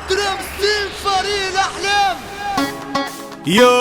ترمسين فريق الأحلام. يو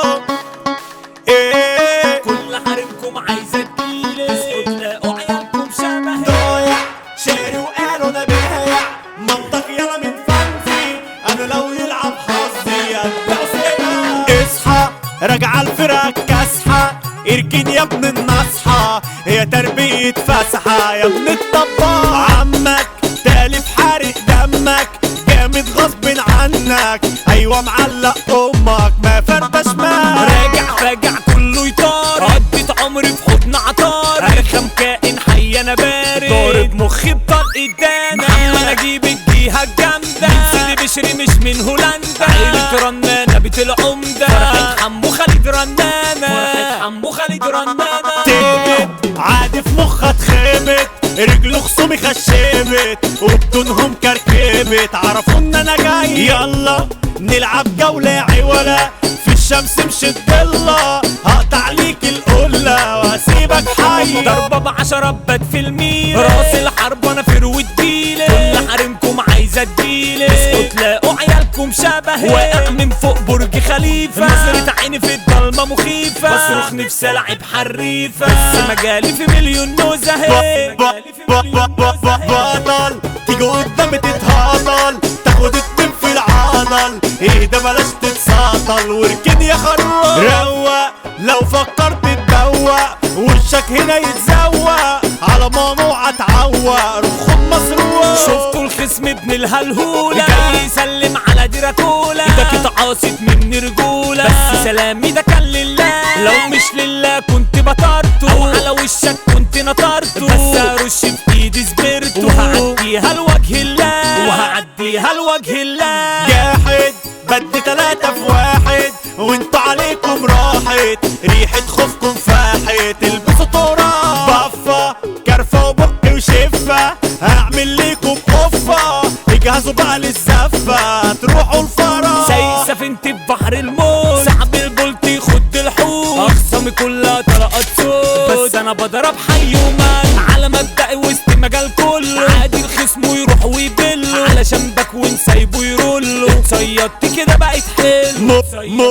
ايه كل حريمكم عايزة تجيلي تلاقوا عيالكم شبهي ضايع شاري وقالوا انا بايع منطق يلا من فانزي انا لو يلعب حظي اتبع سيبها. اصحى راجعة الفرق كاسحة اركن يا ابن النصحى هي تربية فسحة يا ابن الطباع. عمك تالف حارق دمك جامد غصب عنك ايوه معلق امك ما فردش ماك. راجع فاجع كله يطار قضيت عمري في حضن عطار ارخم كائن حي انا بارد ضارب مخي بطلق دانا محمد اجيب الجيهة الجامدة من سيدي بشري مش من هولندا عيلة رنانة بيت العمدة فرحة حمو خالد رنانة فرحة حمو خالد رنانة تهبت عادي في مخها اتخبت رجله خصومي خشبت وبدونهم كركبت عرفوا ان انا جاي يلا نلعب جولة عولا في الشمس مش الضلة هقطع ليك القلة وهسيبك حي ضربة ب10 بات في الميل راس الحرب وانا فروة ديلي كل حريمكم عايزة تجيلي اسكوا تلاقوا عيالكم شبهي واقع من فوق برج خليفة نظرة عيني في الضلمة مخيفة بصرخ نفسي العب حريفة بس مجالي في مليون نزهة بطل تيجي قدامي تتهطل تاخد اتنين في العضل ايه ده بلاش تتساطل واركن يا خروف روق لو فكرت تدوق وشك هنا يتزوق على ممنوع اتعوق رخم مسروق. شفتوا الخصم ابن الهلهولة جاي يسلم على دراكولا ايدك اتعاصت مني رجولة بس سلامي ده كان لله لو مش لله كنت بطرته او على وشك كنت نطرته بس ارش بايدي سبرته وهعديها لوجه الله وهعديها لوجه الله. جاحد بدي 3 في 1 وانتوا عليكم راحت ريحة خوفكم فاحت البسوا تراب بفة كرفة وبقي وشفة هعمل ليكم قفة اجهزوا بقى للزفة تروحوا الفرح سايق سفينتي ببحر الموت سحب البولت يخد الحوت اخصامي كلها طلقات صوت بس انا بضرب حي ومال على مبدئي وسط المجال كله عادي الخصم ويروح ويبله علشان بكون سايبه يرولو اتصيدت كده بقيت حلو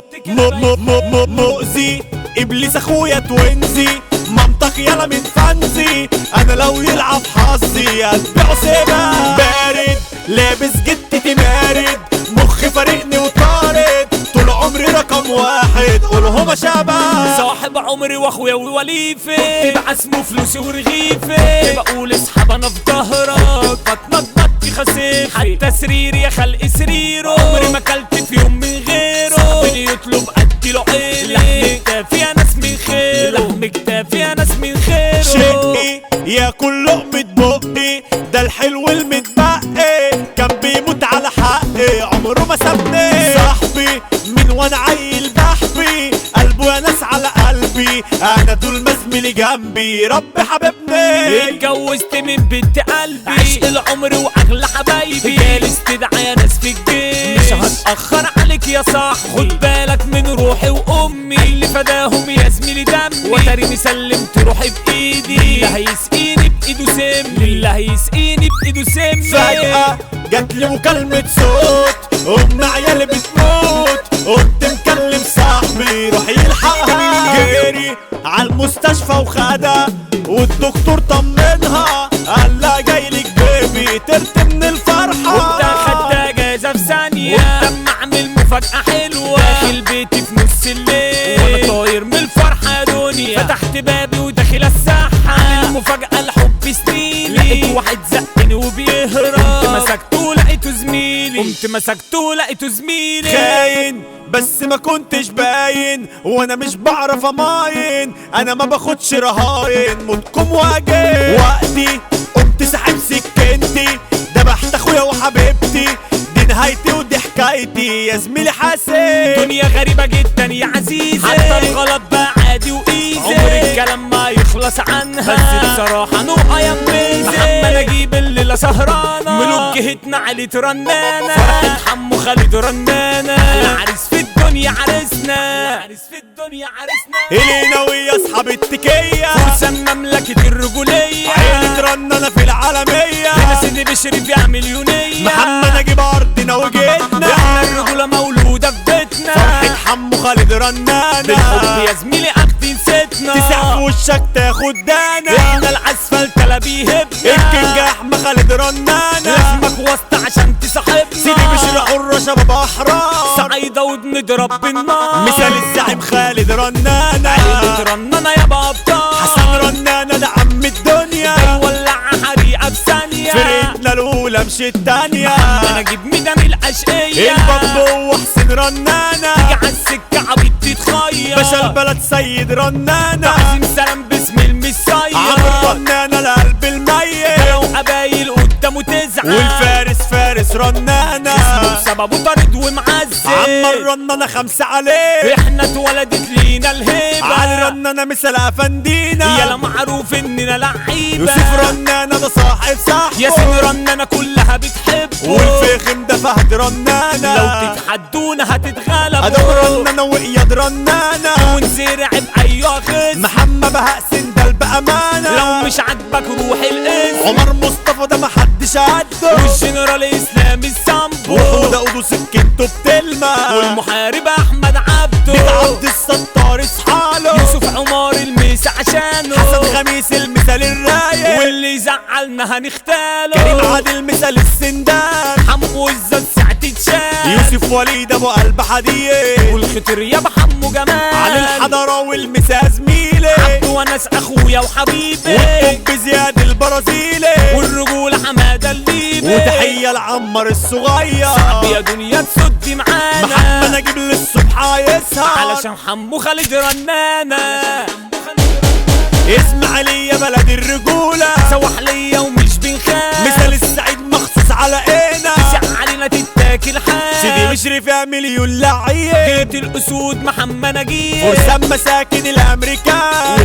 مؤذي ابليس اخويا توينزي منطق يلا من فانزي انا لو يلعب حظي اتبعه سيبها. بارد لابس جتتي مارد مخي فارقني وطارد طول عمري رقم 1 قولهما شبه صاحب عمري واخويا ووليفي تبقى اسمه فلوسي ورغيفي بقول اسحب انا في ظهرك بتنطط خسيفي حتى سريري يا خلق سريره عمري ما كلت في يوم من غيره صاحبي يطلب اديله عيني لحم كتافي يا ناس من خيره لحم كتافي يا ناس من خيره شقي ياكل لقمة بقي ده الحلو المتبقي كان بيموت على حقي عمره ما سابني صاحبي من وانا عيل بحبي قلبه يا ناس على قلبي انا دول ما زميلي جنبي رب حبيبني اتجوزت من بنت قلبي عشق العمر واغلى حبايبي جالس تدعى يا ناس في الجيش مش هتأخر عليك يا صاحبي خد بالك من روحي وامي اللي فداهم يا زميلي دمي وتريني سلمت روحي بايدي اللي هيسقيني بايده سم اللي هيسقيني بايده سم. فجأة جاتلي مكالمة صوت ام عيالي بتموت قلت مكلم صاحبي روح يلحقها جري عالمستشفى وخدها والدكتور طمنها قال لها جايلك بيبي ترت من الفرحة وانت خدت جايزة في ثانية وانت اعمل مفاجأة حلوة داخل بيتي في نص الليل وانا طاير من الفرحة يا دنيا فتحت بابي وداخل الساحة المفاجأة الحب سنيني لقيت واحد زقني وبيهرب قمت مسكته لقيته زميلي خاين بس ما كنتش باين وانا مش بعرف اماين انا ما باخدش رهاين موتكم واجي وقتي قمت ساحب سكنتي دبحت اخويا وحبيبتي دي نهايتي ودي حكايتي يا زميلي حاسين دنيا غريبة جدا يا عزيزي حتى الغلط بقى عادي وايزي عمر الكلام ما يخلص عنها بس بصراحة نو ايام بيزي محمد اجيب الليلة سهرانة ملوك جهتنا علي رنانة فرحة حمو خالد رنانة العريس في الدنيا عرسنا، عرس في الدنيا عرسنا. إلينا ويا أصحاب التكية، فرسان مملكة الرجولية، عيلة رنانة في العالمية. هنا سيدي بشرف يعمل يونية، محمد نجيب أرضنا وجيتنا. احنا الرجولة مولودة في بيتنا، فرحة حمو خالد رنانة. بالحب يا زميلي أخدي نسيتنا، تسع في وشك تاخد دانا. احنا العسفلت لا بيهبنا، الكينج أحمد خالد رنانة. لازمك واسطة عشان تصاحبنا. سيدي بشر حرة شباب أحرار، سعيدة وبنضرب بالنار، مثال الزعيم خالد رنانة. عيلة رنانة يا بابا، حسن رنانة ده عم الدنيا. ولع حريقة بثانية، فرقتنا الأولى مش التانية. أنا أجيب ميدان الأشقية، البابو وحسين رنانة. تيجي عالسكة عبيد تتخير، باشا البلد سيد رنانة. تعزيم سلام باسم المسير، عمرو رنانة القلب الميت. لو قبايل قدامه تزعل، والفارس فارس رنانة. سببه طارد ومعزل، عمر رنانة 5 عليه. احنا اتولدت لينا الهيبة، علي رنانة مثل أفندينا. يلا معروف اننا لعيبة، يوسف رنانة ده صاحب صاحبه. ياسين رنانة كلها بتحبه، والفخم ده فهد رنانة. لو تتحدونا هتتغلبوا. أدم رنانة وإياد رنانة. ونزرع بأيوة خصم، محمد بهاء سندل بأمانة. لو مش عاجبك روح الاسم. عمر مصطفى ده محدش عده. والجنرال اسلامي السامبو، وحودة قدو سكنته بتلمع. والمحارب احمد عبده، بيت عبد الستار اصحاله. يوسف عمار الميس عشانه، حسن خميس المثال الرايق. واللي يزعلنا هنختاله. كريم عادل مثال السندان. حمو الزاز ساعة تتشال، يوسف وليد ابو قلب حديد. والخطر يا حمو جمال، علي الحضرة والمسا زميلي. عبده وناس اخويا وحبيبي، والطب زياد البرازيلي. والرجول حمادة الليبي. وتحية لعمر الصغير. يا دنيا تسدي معانا، محمد نجيب للصبح يسهر. علشان حمو خالد رنانة. اسماعيلية بلد الرجولة. سواحلية ومش بنخاف، مثال السعيد مخصوص على اينا. تسع علينا تتاكل حاف، سيدي مشرف يا مليون لعيب. جيت الاسود محمد نجيب، فرسان مساكن الامريكان.